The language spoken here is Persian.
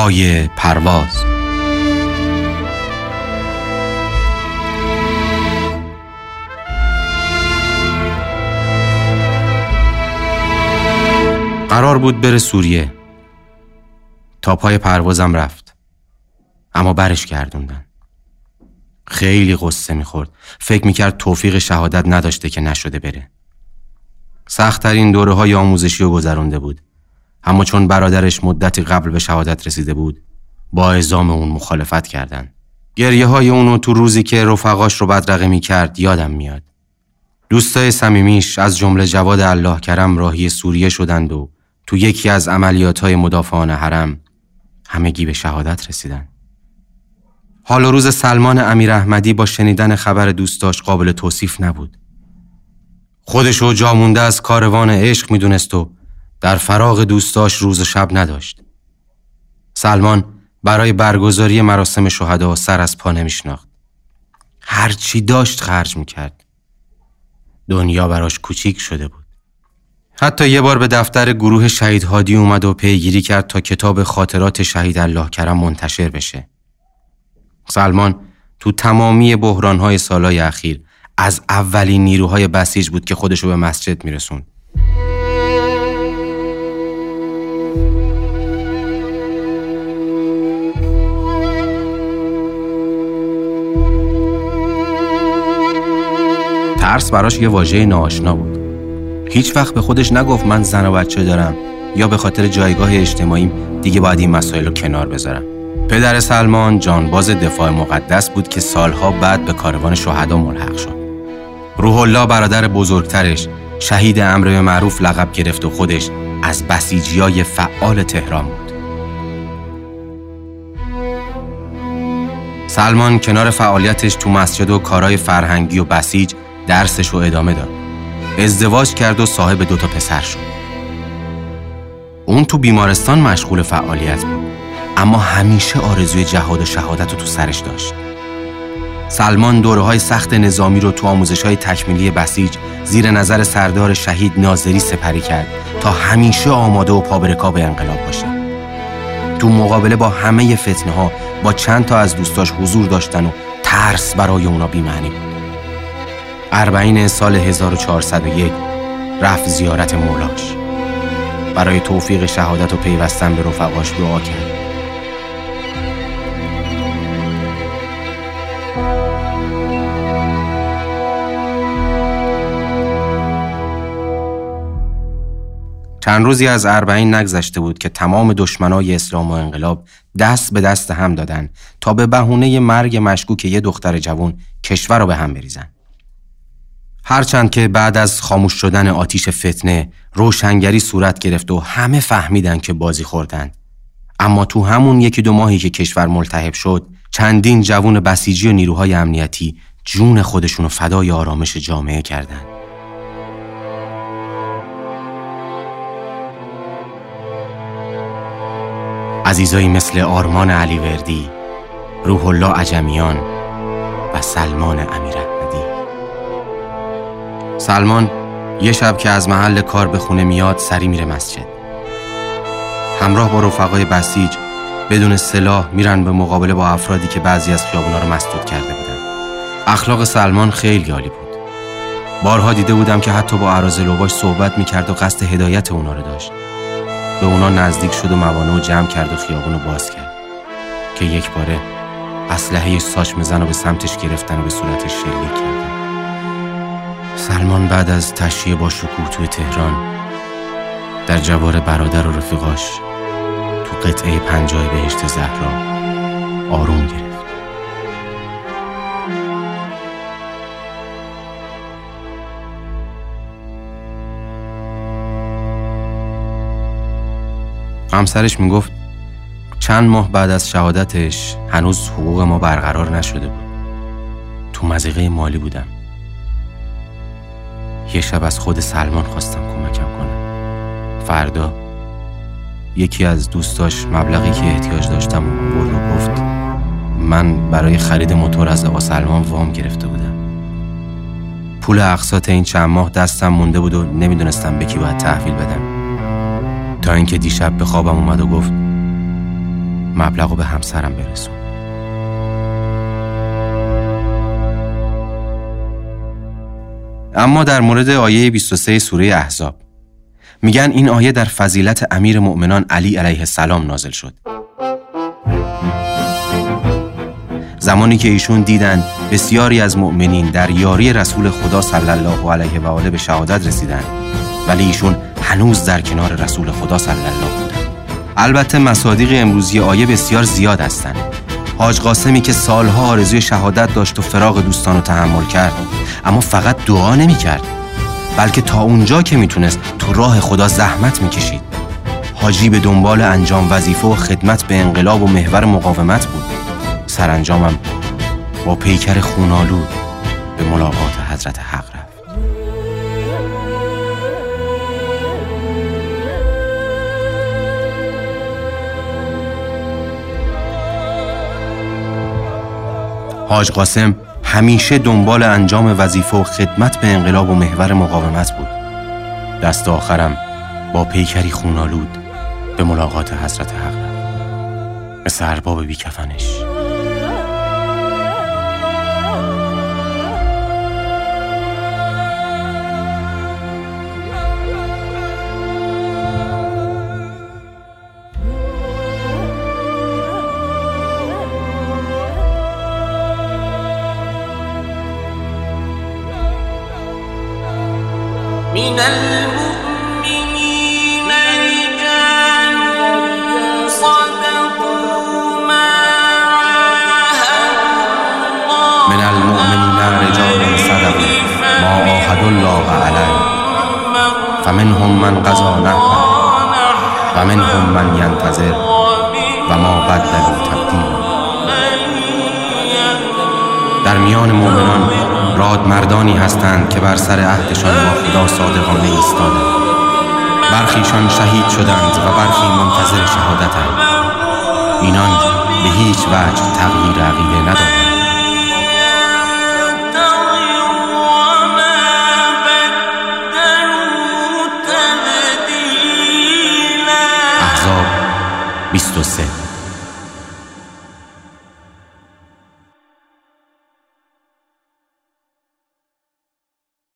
پای پرواز. قرار بود بره سوریه. تا پای پروازم رفت، اما برش گردوندن. خیلی قصه میخورد. فکر میکرد توفیق شهادت نداشته که نشده بره. سخت‌ترین دوره‌های آموزشی رو گذرونده بود، اما چون برادرش مدتی قبل به شهادت رسیده بود، با اعزام اون مخالفت کردن. گریه‌های اونو تو روزی که رفقاش رو بدرقه میکرد یادم میاد. دوستای صمیمیش از جمله جواد الله کرم راهی سوریه شدند و تو یکی از عملیات‌های مدافعان حرم همگی به شهادت رسیدن. حال و روز سلمان امیراحمدی با شنیدن خبر دوستاش قابل توصیف نبود. خودشو جا مونده از کاروان عشق میدونست و در فراغ دوستاش روز و شب نداشت. سلمان برای برگزاری مراسم شهدا سر از پا نمیشناخت. هر چی داشت خرج میکرد. دنیا براش کوچیک شده بود. حتی یه بار به دفتر گروه شهید هادی اومد و پیگیری کرد تا کتاب خاطرات شهید الله کرم منتشر بشه. سلمان تو تمامی بحران‌های سالهای اخیر از اولین نیروهای بسیج بود که خودشو به مسجد میرسوند. ترس براش یه واژه ناآشنا بود. هیچ وقت به خودش نگفت من زن و بچه دارم یا به خاطر جایگاه اجتماعیم دیگه باید این مسائل رو کنار بذارم. پدر سلمان جانباز دفاع مقدس بود که سالها بعد به کاروان شهدا ملحق شد. روح الله برادر بزرگترش شهید امر به معروف لقب گرفت و خودش از بسیجیای فعال تهران بود. سلمان کنار فعالیتش تو مسجد و کارهای فرهنگی و بسیج درسش رو ادامه داد. ازدواج کرد و صاحب 2 پسر شد. اون تو بیمارستان مشغول فعالیت بود، اما همیشه آرزوی جهاد و شهادت رو تو سرش داشت. سلمان دوره‌های سخت نظامی رو تو آموزش‌های تکمیلی بسیج زیر نظر سردار شهید ناظری سپری کرد تا همیشه آماده و پابرکاب انقلاب باشه. تو مقابله با همه فتنه‌ها با چند تا از دوستاش حضور داشتن و ترس برای اونا بی‌معنی بود. 40 سال 1401 رفت زیارت مولاش. برای توفیق شهادت و پیوستن به رفقاش دعا کرد. چند روزی از 40 نگذشته بود که تمام دشمنای اسلام و انقلاب دست به دست هم دادن تا به بهونه مرگ مشکوک یه دختر جوان کشور رو به هم بریزن. هرچند که بعد از خاموش شدن آتیش فتنه روشنگری صورت گرفت و همه فهمیدن که بازی خوردن، اما تو همون 1-2 ماهی که کشور ملتهب شد چندین جوان بسیجی و نیروهای امنیتی جون خودشونو فدای آرامش جامعه کردن. عزیزایی مثل آرمان علیوردی، روح الله عجمیان و سلمان امیراحمدی. سلمان یه شب که از محل کار به خونه میاد سری میره مسجد. همراه با رفقای بسیج بدون سلاح میرن به مقابله با افرادی که بعضی از خیابونا رو مسدود کرده بودن. اخلاق سلمان خیلی عالی بود. بارها دیده بودم که حتی با اراذلوباش صحبت میکرد و قصد هدایت اونا رو داشت. به اونا نزدیک شد و موانع رو جمع کرد و خیابون رو باز کرد که یک باره اسلحه ساچمه زن رو به سمتش گرفتن و به صورتش شلیک کردن. سلمان بعد از تشییع با شکوه توی تهران در جوار برادر و رفیقاش تو قطعه 50 بهشت زهرا آروم گرفت. همسرش میگفت چند ماه بعد از شهادتش هنوز حقوق ما برقرار نشده بود. تو مضیقه مالی بودم. یه شب از خود سلمان خواستم کمکم کنه. فردا یکی از دوستاش مبلغی که احتیاج داشتم برد و گفت من برای خرید موتور از آقا سلمان وام گرفته بودم. پول اقساط این چند ماه دستم مونده بود و نمیدونستم به کی باید تحویل بدم، تا اینکه دیشب به خوابم اومد و گفت مبلغو به همسرم برسون. اما در مورد آیه 23 سوره احزاب میگن این آیه در فضیلت امیر مؤمنان علی علیه السلام نازل شد. زمانی که ایشون دیدن بسیاری از مؤمنین در یاری رسول خدا صلی الله علیه و آله به شهادت رسیدن، ولی ایشون هنوز در کنار رسول خدا صلی الله بودن. البته مصادیق امروزی آیه بسیار زیاد هستند. حاج قاسمی که سالها آرزوی شهادت داشت و فراق دوستان رو تحمل کرد، اما فقط دعا نمی کرد، بلکه تا اونجا که میتونست تو راه خدا زحمت میکشید. حاجی به دنبال انجام وظیفه و خدمت به انقلاب و محور مقاومت بود. سرانجامم با پیکر خونالود به ملاقات حضرت حق رفت. حاج قاسم همیشه دنبال انجام وظیفه و خدمت به انقلاب و محور مقاومت بود. دست آخرم با پیکری خونالود به ملاقات حضرت حق رفت، مثل ارباب بیکفنش. من المؤمنين رجال صدقوا ما عاهدوا الله عليه فمنهم من قضى نحبه ومنهم من ينتظر وما بدلوا تبدیلا. در میان مؤمنان رادمردانی هستند که بر سر عهدشان با خدا صادقانه ایستادند. برخیشان شهید شدند و برخی منتظر شهادتند. اینان به هیچ وجه تغییر عقیده ندارند. احزاب 23